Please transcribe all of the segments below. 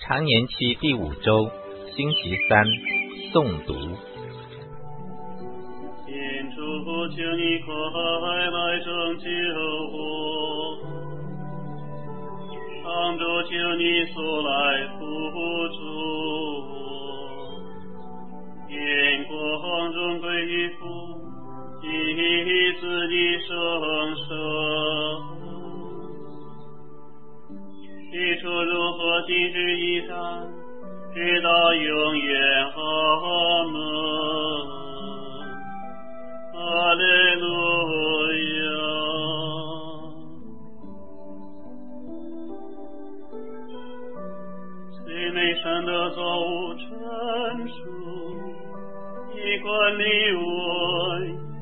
常年期第5周，星期3，诵读。 天主，请你快来拯救我，帮助，请你速来扶助我，愿光荣归于父及子的圣神，起初如何，今日依然，直到永远。阿门。哈利路亚。最美善的造物真主，你管理我，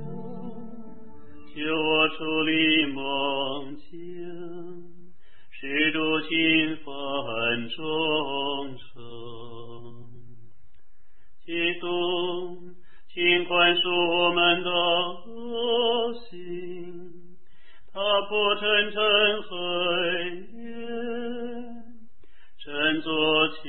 救我出离梦境，使主兴奋忠诚。基督，请宽恕我们的恶行，他不嗔嗔恨怨，振作起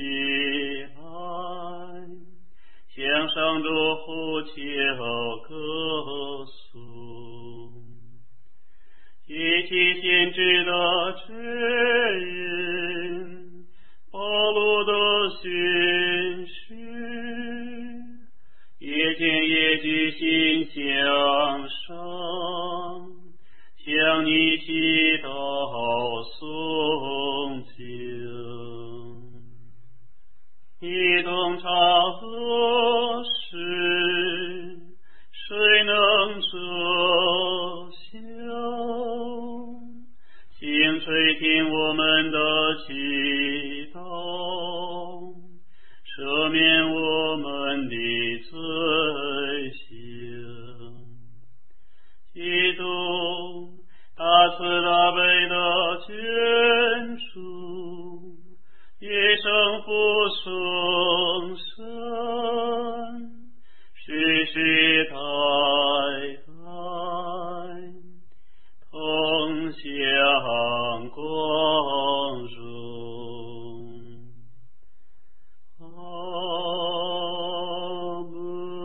来，向上主呼求歌颂，记起先知的指引，保罗的训示，夜间夜居心向上，向你祈祷诵经，你洞察何事，谁能遮羞？请垂听我们的祈祷，赦免我们的罪行。基督，大慈大悲的天主，一生父圣神，世世代代同享光荣。阿门。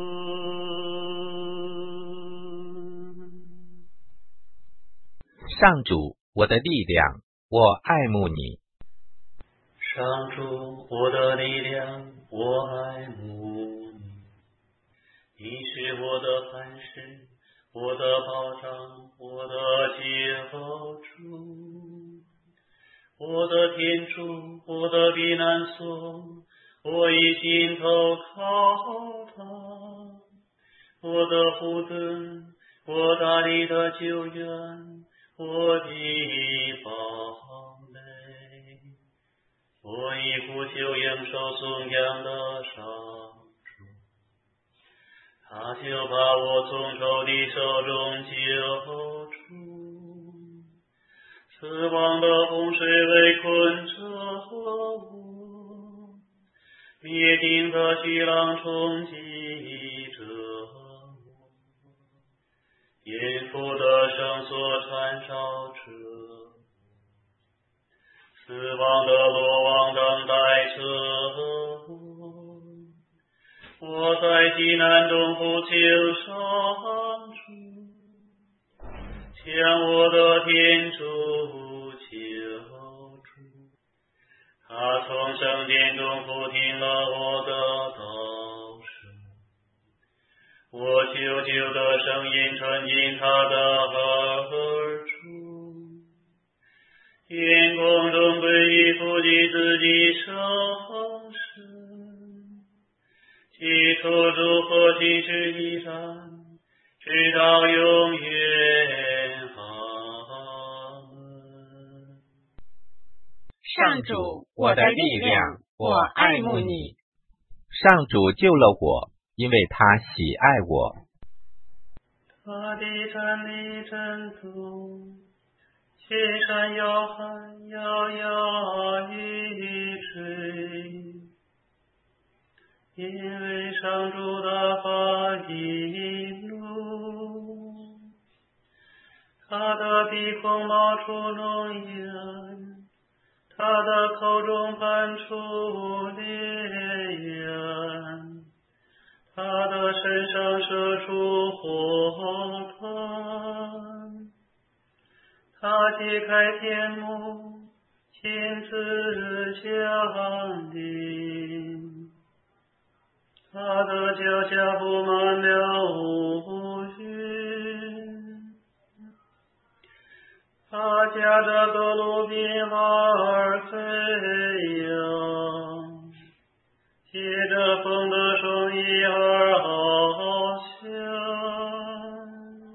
上主，我的力量，我爱慕你。 上主，我的力量，我爱慕你。你是我的磐石，我的保障，我的救主，我的天主，我的避难所，我已经投靠他，我的护盾，我大力的救援，我的堡垒，我以呼求应受颂扬的上主，他就把我从仇敌手中救出，死亡的洪水围困着我，灭顶的巨浪冲击着我，阴府的绳索缠绕着死亡的罗网等待着我，我在极难中呼求上主，向我的天主求助，他从圣殿中复听了我的祷声，我求救的声音传进他的耳中，愿光荣归于父及子及圣神，起初如何，今日依然，直到永远。阿门。 上主，我的力量，我爱慕你。 上主救了我，因为他喜爱我。 他的站立震动，千山摇撼，摇摇欲坠，因为上主的发一怒，他的鼻孔冒出浓烟， 他的口中喷出烈焰，他的身上射出火团。他揭开天幕，亲自降临。他的脚下布满了乌云，他驾着各路兵而飞扬，借着风的声音而翱翔。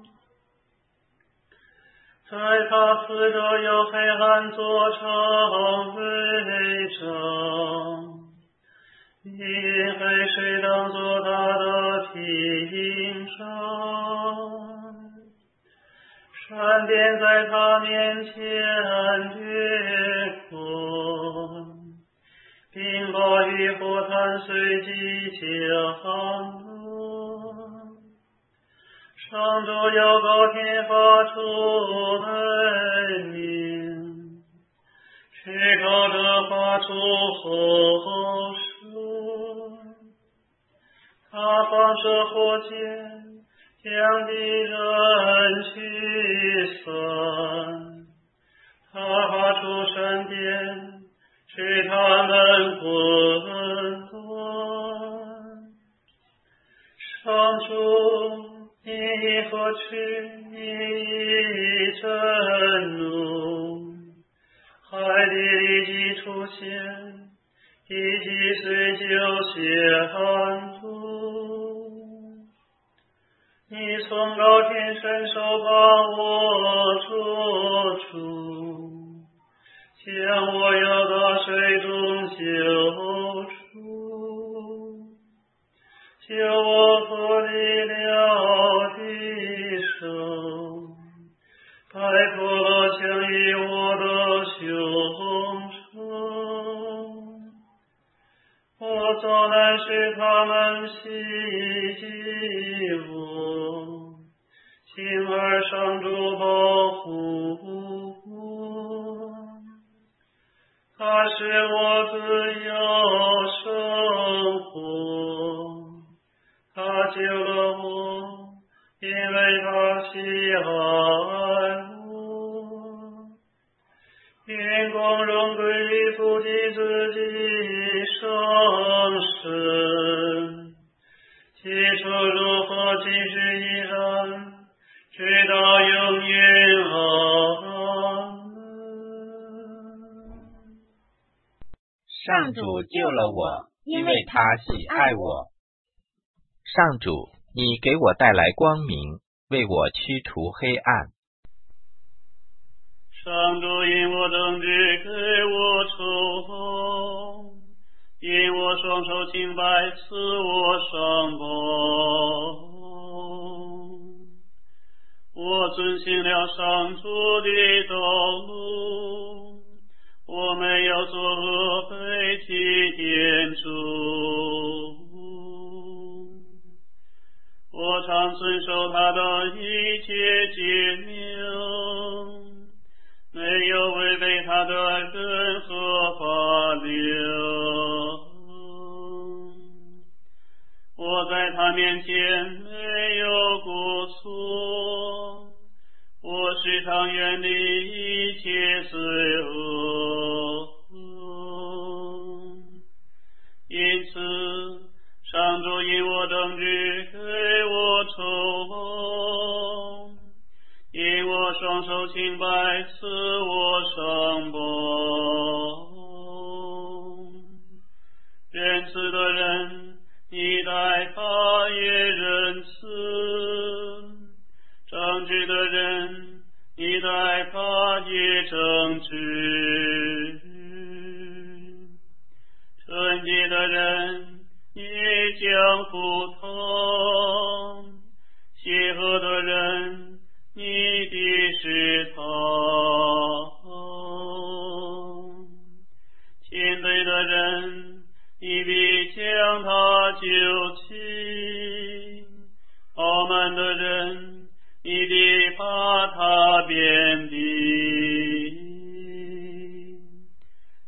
在他四周有黑暗做成围障，因黑水当作他的屏障。闪电在他面前掠过，冰雹与火炭随即降落。上主有高天发出雷鸣，至高者发出吼声。他放射火箭，将敌人驱散。他发出闪电，使他们混乱。上主，你何去？你已震怒，海底立即出现，地基随就显露。你从高天伸手把我捉住，将我摇到水中救出，救我脱离了敌手，摆脱了强于我的凶手。我遭难时他们袭击我，幸而上主保护我。他使我自由生活，他救了我，因为他喜爱我。愿光荣归于父及子及圣神，起初如何，今日依然，直到永远。阿门。 上主救了我，因为他喜爱我。上主，你给我带来光明，为我驱除黑暗。 上主因我正直给我抽风，因我双手清白赐我上报。我遵行了上主的道路，我没有作恶背弃天主。我常遵守他的一切诫命，没有违背他的任何法令。我在他面前没有过错，我时常远离一切罪恶。因此，上主因我正直给我抽风，因我双手清白赐我上报。仁慈的人，你待他也仁慈；正直的人，你待他也正直；纯洁的人，你将不疼；邪恶的人，你的是他。谦卑的人，你必将他救起；傲慢的人，你必把他贬低。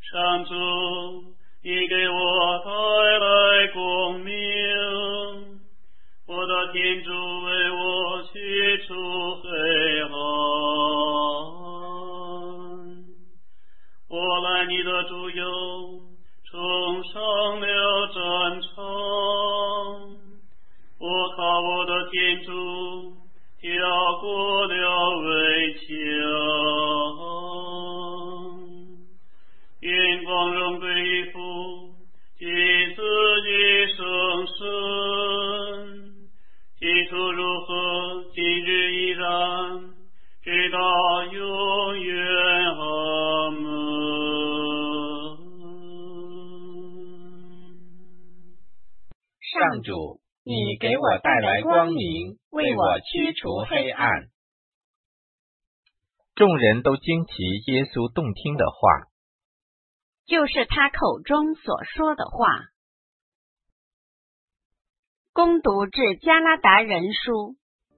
你的主有重生了真诚，我靠我的天主跳过了围墙，愿光荣归父及子及圣神，起初如何，今日依然，直到永远。阿门。 上主，你给我带来光明，为我驱除黑暗。众人都惊奇耶稣动听的话， 就是他口中所说的话。恭读至加拉达人书。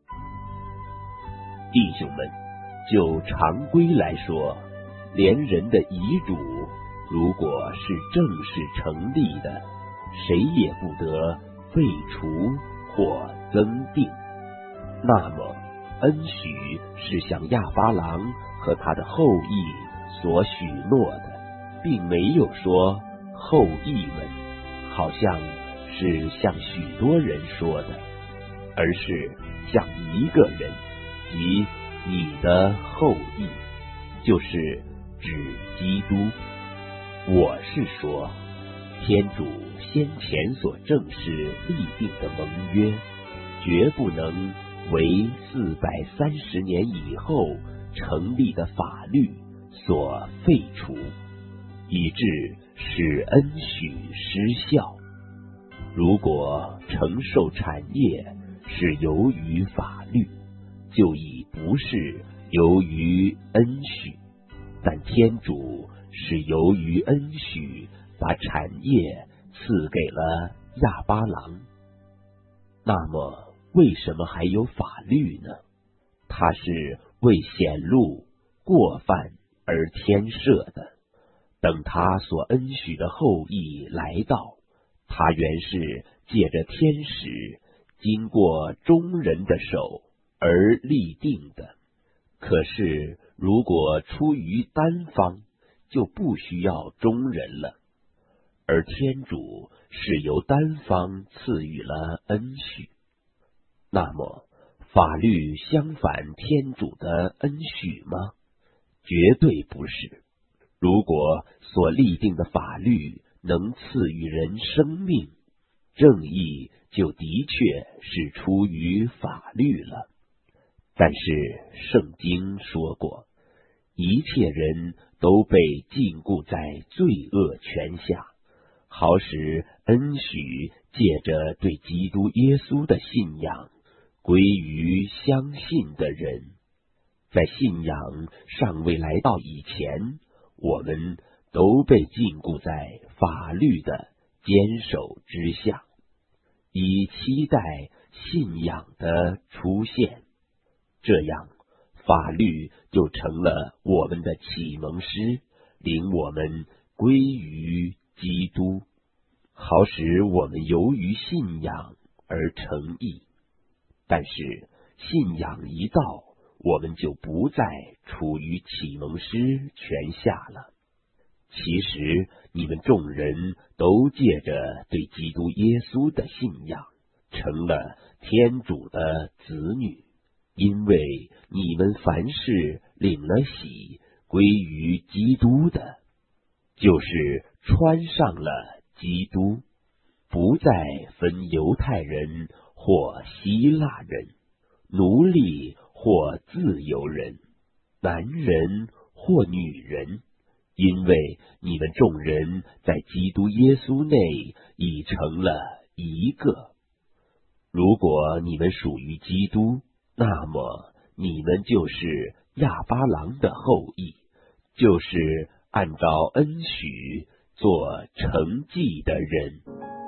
弟兄们，就常规来说，连人的遗嘱如果是正式成立的，谁也不得废除或增订。那么恩许是向亚巴郎和他的后裔所许诺的，并没有说后裔们，好像是向许多人说的，而是向一个人，即你的后裔，就是指基督。我是说，天主先前所正式立定的盟约，绝不能为430年以后成立的法律所废除，以致使恩许失效。如果承受产业是由于法律，就已不是由于恩许，但天主是由于恩许把产业赐给了亚巴郎。那么为什么还有法律呢？它是为显露过犯而添设的。等他所恩许的后裔来到，他原是借着天使经过中人的手而立定的。可是如果出于单方，就不需要中人了，而天主是由单方赐予了恩许。那么法律相反天主的恩许吗？绝对不是。如果所立定的法律能赐予人生命，正义就的确是出于法律了。但是圣经说过，一切人都被禁锢在罪恶权下，好使恩许借着对基督耶稣的信仰归于相信的人。在信仰尚未来到以前，我们都被禁锢在法律的坚守之下，以期待信仰的出现。这样法律就成了我们的启蒙师，领我们归于基督，好使我们由于信仰而成义。但是信仰一到，我们就不再处于启蒙师权下了。其实你们众人都借着对基督耶稣的信仰，成了天主的子女，因为你们凡是领了洗归于基督的，就是穿上了基督，不再分犹太人或希腊人，奴隶或自由人，男人或女人，因为你们众人在基督耶稣内已成了一个。如果你们属于基督，那么你们就是亚巴郎的后裔，就是按照恩许做承继的人。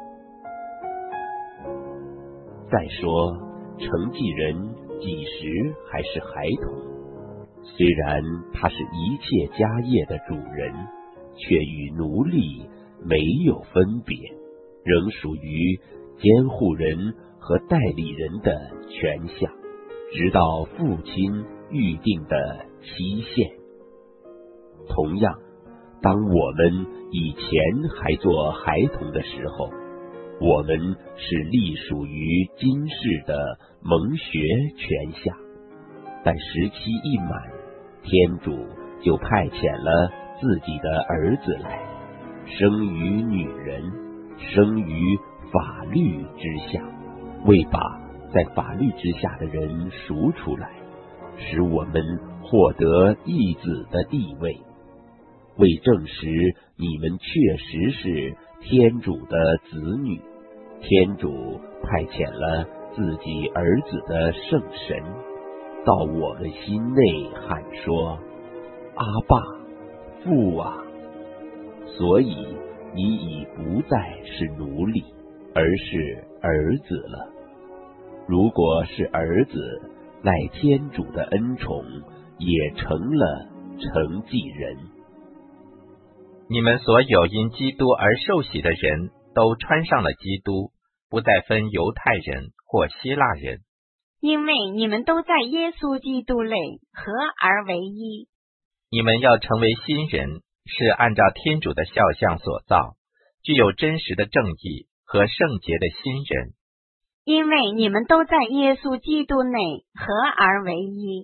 再说，承继人几时还是孩童，虽然他是一切家业的主人，却与奴隶没有分别，仍属于监护人和代理人的权下，直到父亲预定的期限。同样， 当我们以前还做孩童的时候，我们是隶属于今世的蒙学权下，但时期一满，天主就派遣了自己的儿子来，生于女人，生于法律之下，为把在法律之下的人赎出来，使我们获得义子的地位，为证实你们确实是天主的子女，天主派遣了自己儿子的圣神到我们心内喊说：阿爸，父啊！所以你已不再是奴隶，而是儿子了。如果是儿子，赖天主的恩宠，也成了承继人。 你们所有因基督而受洗的人，都穿上了基督，不再分犹太人或希腊人， 因为你们都在耶稣基督内合而为一。 你们要成为新人，是按照天主的肖像所造，具有真实的正义和圣洁的新人。 因为你们都在耶稣基督内合而为一。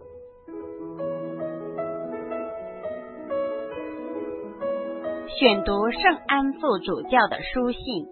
选读圣安父主教的书信。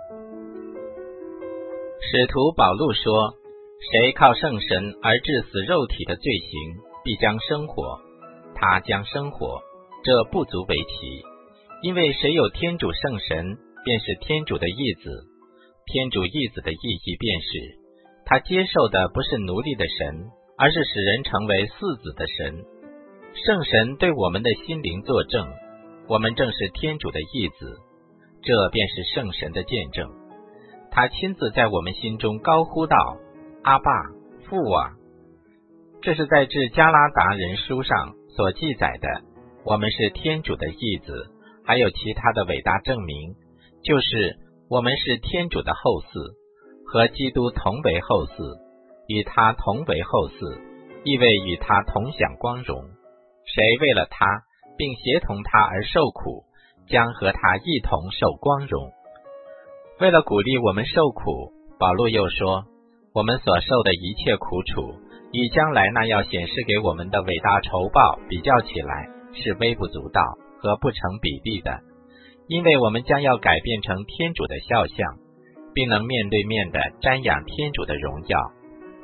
使徒保禄说，谁靠圣神而致死肉体的罪行，必将生活，他将生活，这不足为奇。因为谁有天主圣神，便是天主的义子。天主义子的意义便是，他接受的不是奴隶的神，而是使人成为嗣子的神。圣神对我们的心灵作证，我们正是天主的义子，这便是圣神的见证。他亲自在我们心中高呼道：阿爸，父啊！这是在致加拉达人书上所记载的，我们是天主的义子，还有其他的伟大证明，就是我们是天主的后嗣，和基督同为后嗣，与他同为后嗣，意味与他同享光荣。谁为了他并协同他而受苦，将和他一同受光荣。为了鼓励我们受苦，保禄又说，我们所受的一切苦楚，与将来那要显示给我们的伟大酬报比较起来，是微不足道和不成比例的，因为我们将要改变成天主的肖像，并能面对面地瞻仰天主的荣耀。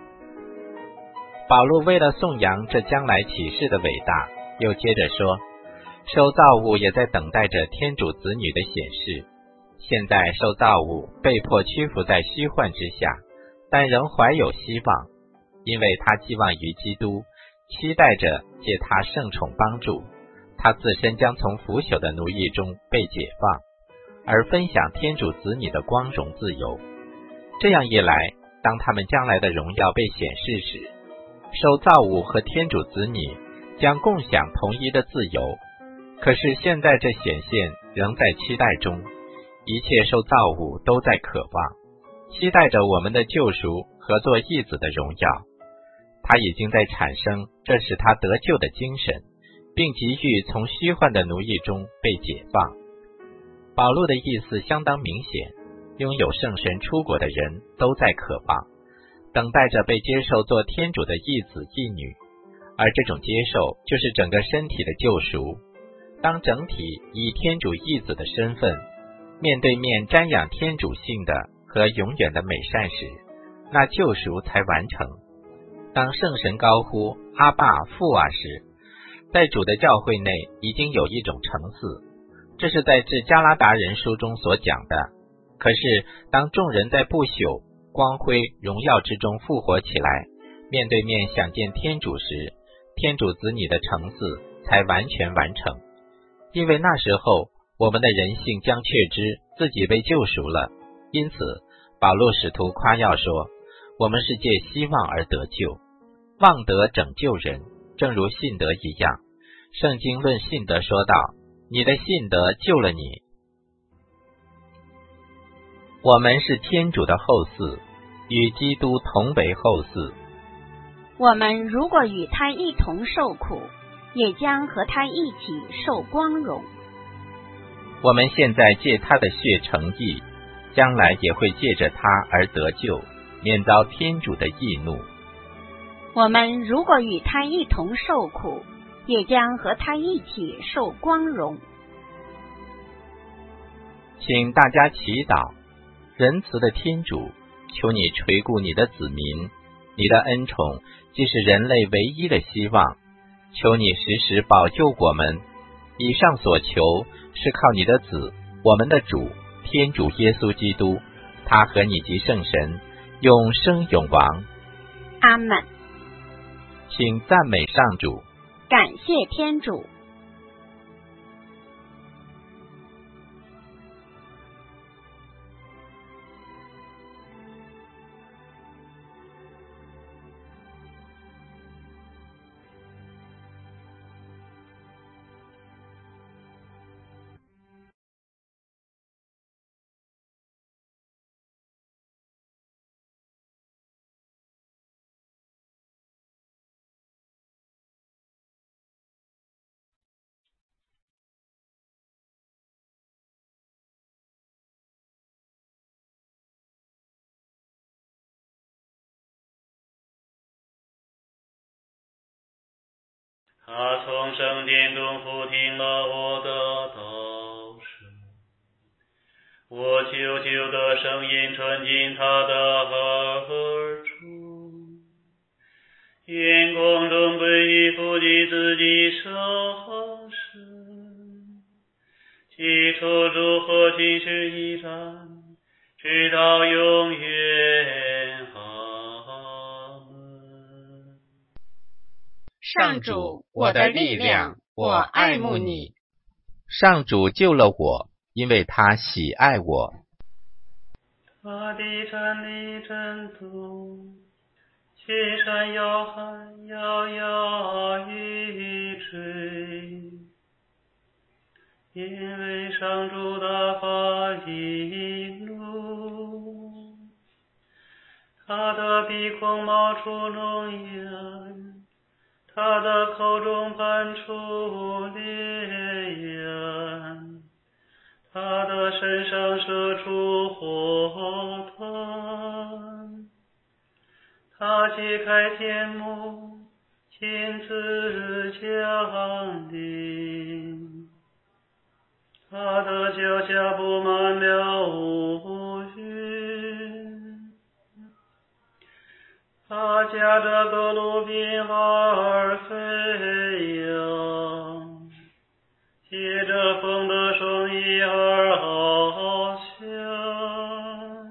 保禄为了颂扬这将来启示的伟大，又接着说，受造物也在等待着天主子女的显示。现在受造物被迫屈服在虚幻之下，但仍怀有希望，因为他寄望于基督，期待着借他圣宠帮助，他自身将从腐朽的奴役中被解放，而分享天主子女的光荣自由。这样一来，当他们将来的荣耀被显示时，受造物和天主子女将共享同一的自由。可是现在这显现仍在期待中，一切受造物都在渴望，期待着我们的救赎和做义子的荣耀。他已经在产生这使他得救的精神，并急于从虚幻的奴役中被解放。保禄的意思相当明显，拥有圣神出国的人都在渴望，等待着被接受做天主的义子义女，而这种接受就是整个身体的救赎。当整体以天主义子的身份面对面瞻仰天主性的和永远的美善时，那救赎才完成。当圣神高呼阿爸父啊时，在主的教会内已经有一种承嗣，这是在致加拉达人书中所讲的。可是当众人在不朽、光辉、荣耀之中复活起来，面对面想见天主时，天主子女的承嗣才完全完成。因为那时候我们的人性将确知自己被救赎了，因此保禄使徒夸耀说，我们是借希望而得救，望得拯救人，正如信德一样。圣经论信德说道，你的信德救了你。我们是天主的后嗣，与基督同为后嗣。 我们如果与他一同受苦， 也将和他一起受光荣。 我们现在借他的血成义，将来也会借着他而得救，免遭天主的义怒。 我们如果与他一同受苦，也将和他一起受光荣。 请大家祈祷，仁慈的天主，求你垂顾你的子民，你的恩宠既是人类唯一的希望，求你时时保佑我们。以上所求是靠你的子，我们的主天主耶稣基督，他和你及圣神永生永王。 阿们。 请赞美上主。 感谢天主。 他从圣殿中俯听了我的祷声，我求求的声音传进他的耳中，眼光中归于父及子及圣神，起初如何今时依然，直到永远。阿门。 上主，我的力量，我爱慕你。 上主救了我，因为他喜爱我。 大地站立震动，群山摇撼，摇摇欲坠，因为上主的发一怒，他的鼻孔冒出浓烟，他的口中喷出烈焰，他的身上射出火炭，他揭开天幕，亲自降临，他的脚下布满了乌云，他驾着革卢宾而飞扬，借着风的双翼而翱翔，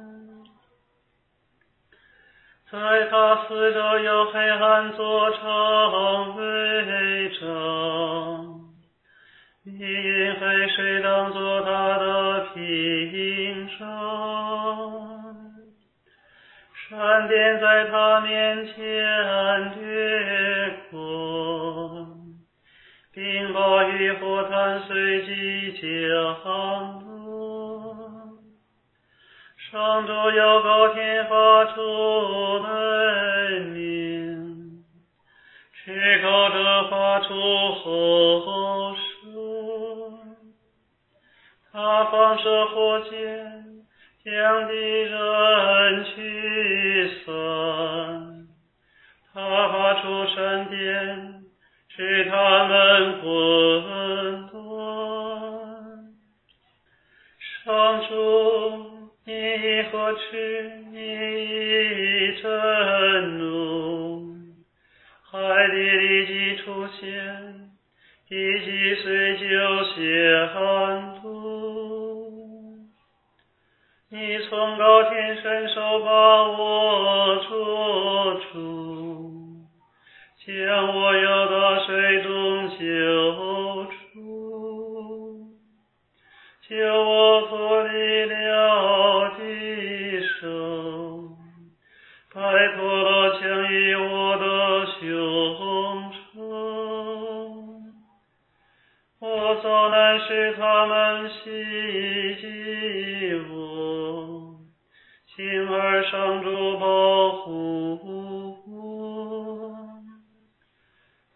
在他四周有黑暗作长围帐，密云黑水当作他的屏障，闪电在他面前掠过，冰雹与火炭随即降落，上主有高天发出的命，至高者发出吼声，他放射火箭，将敌人驱散，他发出闪电，使他们混乱。上主，你何时你震怒，海底立即出现，地基随就显露，你从高天伸手把我捉住，将我游到水中救出，救我脱离了敌手，摆脱了强于我的凶手。我遭难时他们袭击我，幸而上主保护我。他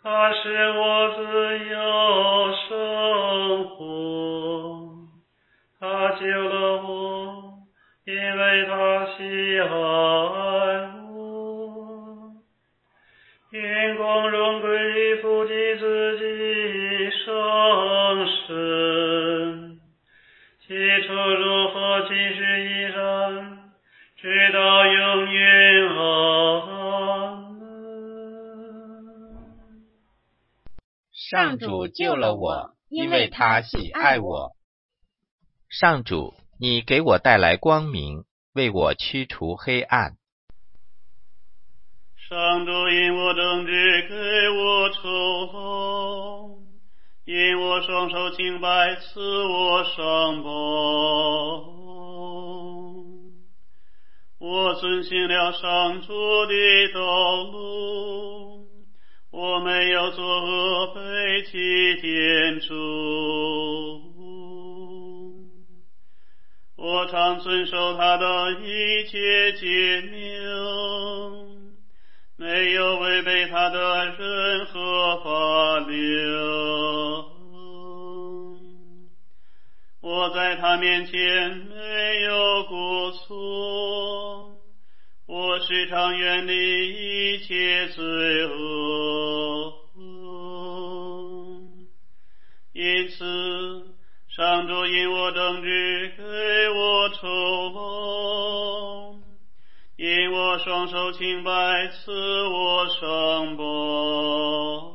他使我自由生活，他救了我，因为他喜爱我。愿光荣归于父及子及圣神，起初如何，今时依然，直到永远。阿门。 上主救了我，因为他喜爱我。上主，你给我带来光明，为我驱除黑暗。 上主因我正直给我酬劳，因我双手清白赐我上报。我遵行了上主的道路，我没有作恶背弃天主。我常遵守他的一切诫命，没有违背他的任何法令。我在他面前没有过错，我时常远离一切罪恶。因此上主因我正直给我酬劳，因我双手清白赐我上报。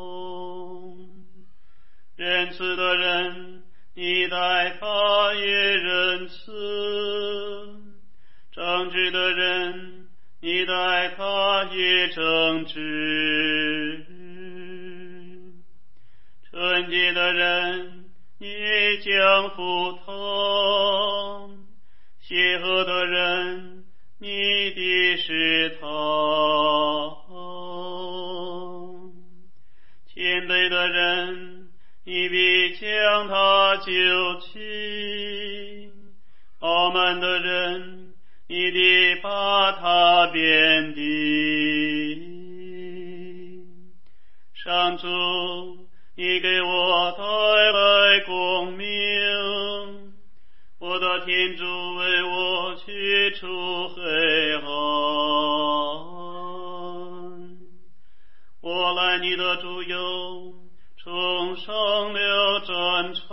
仁慈的人，你待他也仁慈；正直的人，你待他也正直；纯洁的人，你将服他；邪恶的人，你的是他。谦卑的人，你必将他救起；傲慢的人，你必把他贬低。上主，你给我带来光明，我的天主为我驱除黑暗。我来你的主佑，冲上了战场，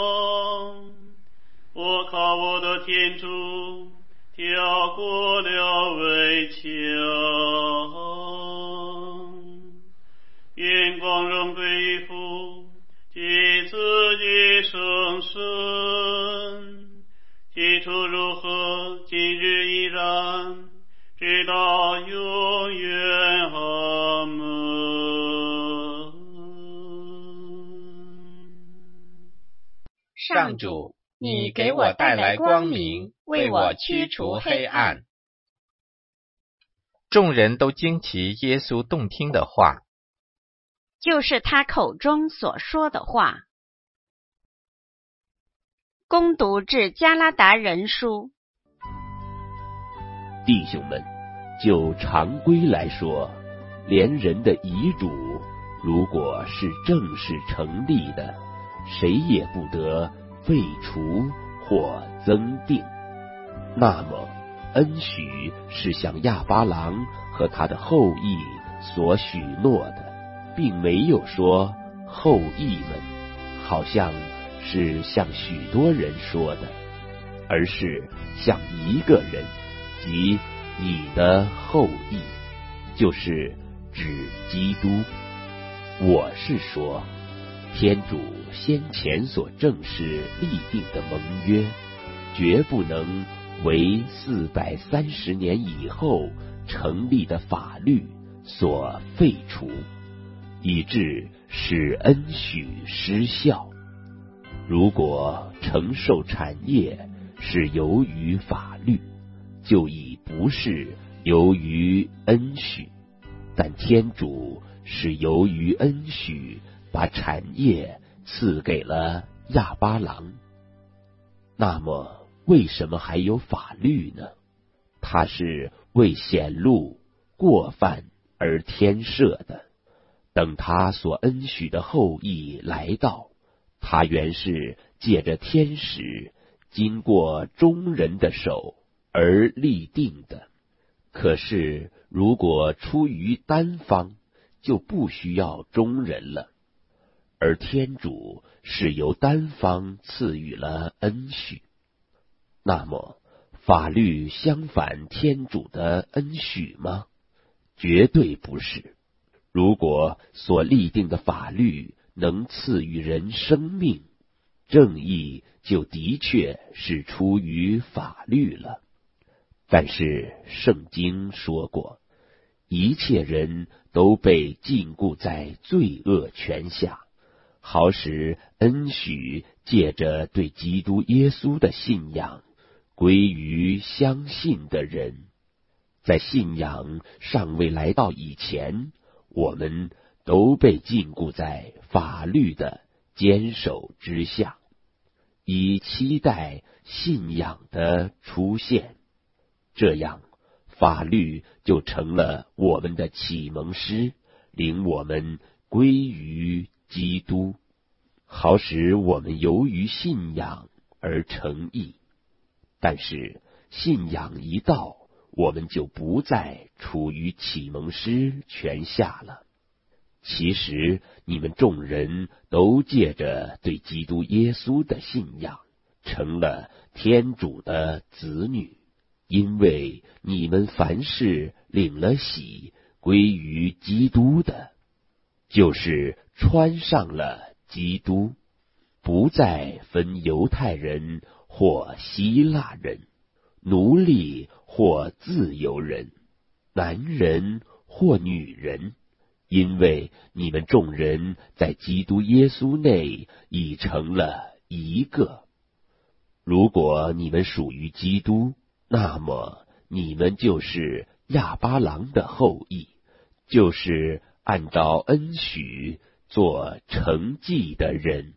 我靠我的天主跳过了围墙。愿光荣归于父及子及圣神，起初如何，今日依然，直到永远。阿门。 上主，你给我带来光明，为我驱除黑暗。众人都惊奇耶稣动听的话， 就是他口中所说的话。恭读致加拉达人书。 弟兄们，就常规来说，连人的遗嘱如果是正式成立的，谁也不得废除或增订。那么恩许是向亚巴郎和他的后裔所许诺的，并没有说后裔们，好像是向许多人说的，而是向一个人，即你的后裔，就是指基督。我是说，天主先前所正式立定的盟约，绝不能为430年以后成立的法律所废除，以致使恩许失效。如果承受产业是由于法律，就已不是由于恩许，但天主是由于恩许把产业赐给了亚巴郎。那么为什么还有法律呢？它是为显露过犯而添设的， 等他所恩许的后裔来到，他原是借着天使经过中人的手而立定的。可是如果出于单方，就不需要中人了。而天主是由单方赐予了恩许。那么法律相反天主的恩许吗？绝对不是。如果所立定的法律能赐予人生命，正义就的确是出于法律了。但是圣经说过，一切人都被禁锢在罪恶权下，好使恩许借着对基督耶稣的信仰归于相信的人。在信仰尚未来到以前，我们都被禁锢在法律的坚守之下，以期待信仰的出现。这样法律就成了我们的启蒙师，领我们归于基督，好使我们由于信仰而成义。但是信仰一到，我们就不再处于启蒙师权下了。其实你们众人都借着对基督耶稣的信仰，成了天主的子女，因为你们凡是领了洗归于基督的，就是穿上了基督，不再分犹太人或希腊人，奴隶或自由人，男人或女人，因为你们众人在基督耶稣内已成了一个。如果你们属于基督，那么你们就是亚巴郎的后裔，就是按照恩许做承继的人。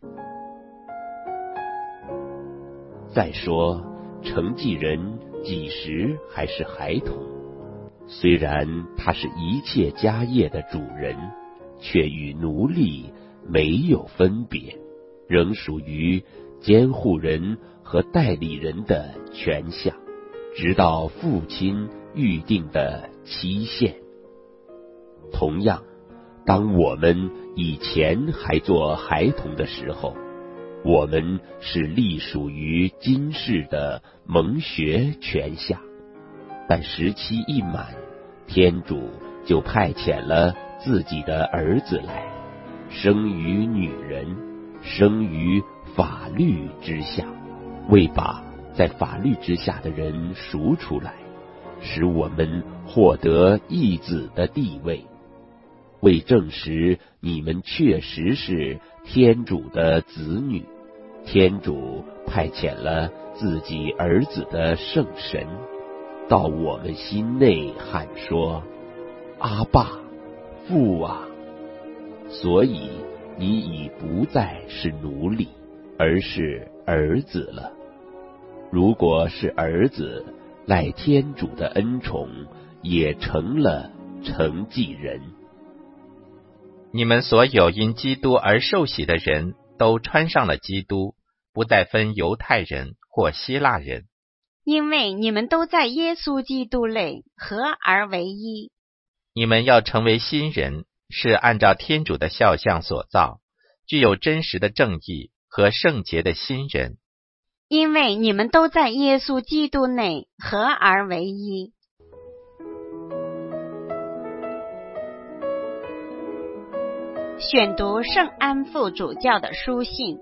再说，承继人几时还是孩童，虽然他是一切家业的主人，却与奴隶没有分别，仍属于监护人和代理人的权下，直到父亲预定的期限。同样，当我们以前还做孩童的时候，我们是隶属于今世的蒙学权下，但时期一满，天主就派遣了自己的儿子来，生于女人，生于法律之下，为把在法律之下的人赎出来，使我们获得义子的地位。为证实你们确实是天主的子女，天主派遣了自己儿子的圣神，到我们心内喊说：阿爸，父啊！所以你已不再是奴隶，而是儿子了。如果是儿子，赖天主的恩宠，也成了承继人。 你们所有因基督而受洗的人，都穿上了基督，不再分犹太人或希腊人， 因为你们都在耶稣基督内合而为一。 你们要成为新人，是按照天主的肖像所造，具有真实的正义和圣洁的新人。 因为你们都在耶稣基督内合而为一。选读圣安父主教的书信。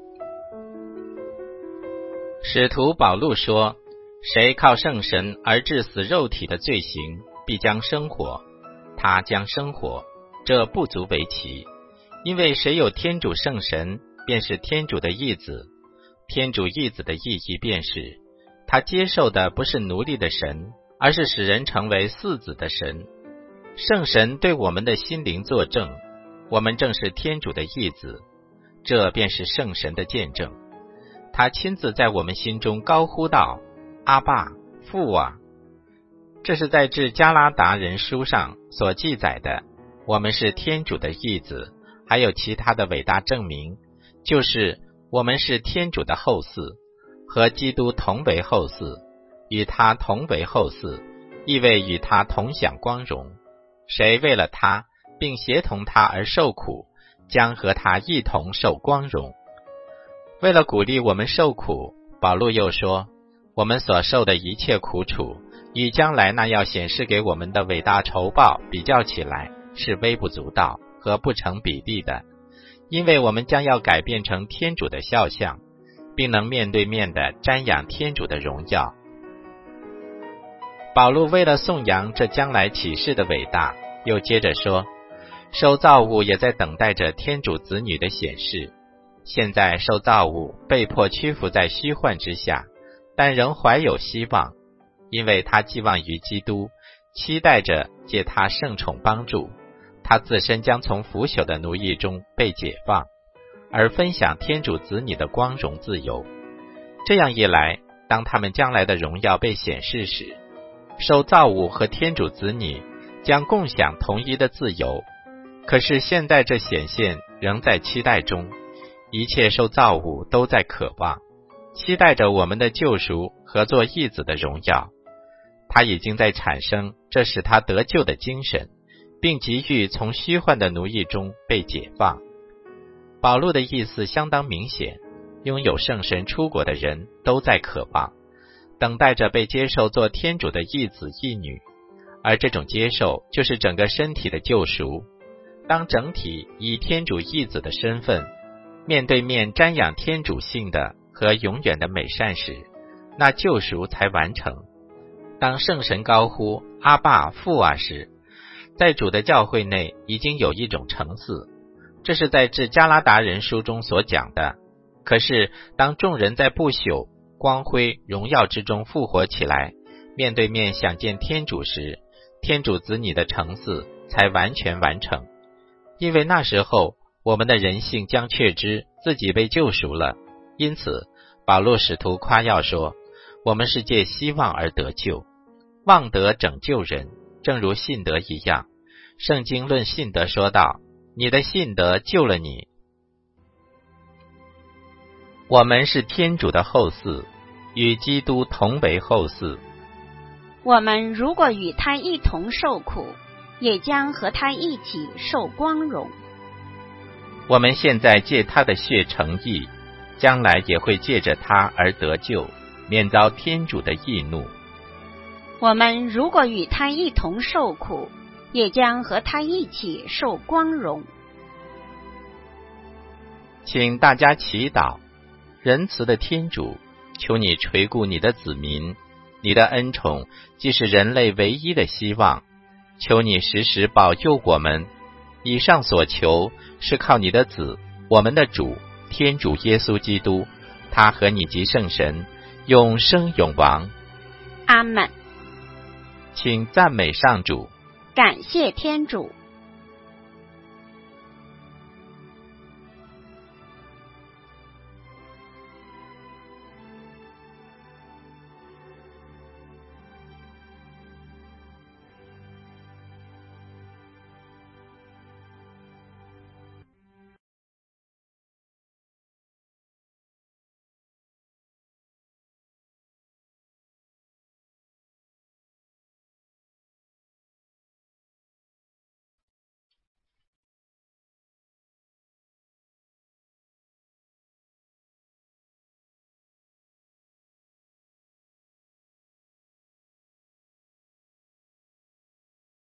使徒保禄说，谁靠圣神而致死肉体的罪行，必将生活，他将生活，这不足为奇。因为谁有天主圣神，便是天主的义子。天主义子的意义便是，他接受的不是奴隶的神，而是使人成为嗣子的神。圣神对我们的心灵作证，我们正是天主的义子，这便是圣神的见证。他亲自在我们心中高呼道：阿爸，父啊！这是在致加拉达人书上所记载的， 我们是天主的义子，还有其他的伟大证明，就是我们是天主的后嗣，和基督同为后嗣，与他同为后嗣，意味与他同享光荣。谁为了他并协同他而受苦，将和他一同受光荣。为了鼓励我们受苦，保禄又说，我们所受的一切苦楚，与将来那要显示给我们的伟大酬报比较起来，是微不足道和不成比例的，因为我们将要改变成天主的肖像，并能面对面地瞻仰天主的荣耀。保禄为了颂扬这将来启示的伟大，又接着说，受造物也在等待着天主子女的显示。现在受造物被迫屈服在虚幻之下，但仍怀有希望，因为他寄望于基督，期待着借他圣宠帮助，他自身将从腐朽的奴役中被解放，而分享天主子女的光荣自由。这样一来，当他们将来的荣耀被显示时，受造物和天主子女将共享同一的自由。可是现在这显现仍在期待中，一切受造物都在渴望，期待着我们的救赎和做义子的荣耀。他已经在产生这使他得救的精神，并急于从虚幻的奴役中被解放。保禄的意思相当明显，拥有圣神出国的人都在渴望，等待着被接受做天主的义子义女，而这种接受就是整个身体的救赎。当整体以天主义子的身份面对面瞻仰天主性的和永远的美善时，那救赎才完成。当圣神高呼阿爸父啊时，在主的教会内已经有一种成似，这是在致加拉达人书中所讲的。可是当众人在不朽光辉荣耀之中复活起来，面对面想见天主时，天主子女的成似才完全完成。因为那时候我们的人性将确知自己被救赎了，因此保禄使徒夸耀说，我们是借希望而得救，望得拯救人，正如信德一样。圣经论信德说道，你的信德救了你。我们是天主的后嗣，与基督同为后嗣。 我们如果与他一同受苦，也将和他一起受光荣。 我们现在借他的血成义，将来也会借着他而得救，免遭天主的义怒。 我们如果与他一同受苦，也将和他一起受光荣。 请大家祈祷，仁慈的天主，求你垂顾你的子民，你的恩宠既是人类唯一的希望，求你时时保佑我们。以上所求是靠你的子，我们的主天主耶稣基督，他和你及圣神永生永王。 阿们。 请赞美上主。 感谢天主。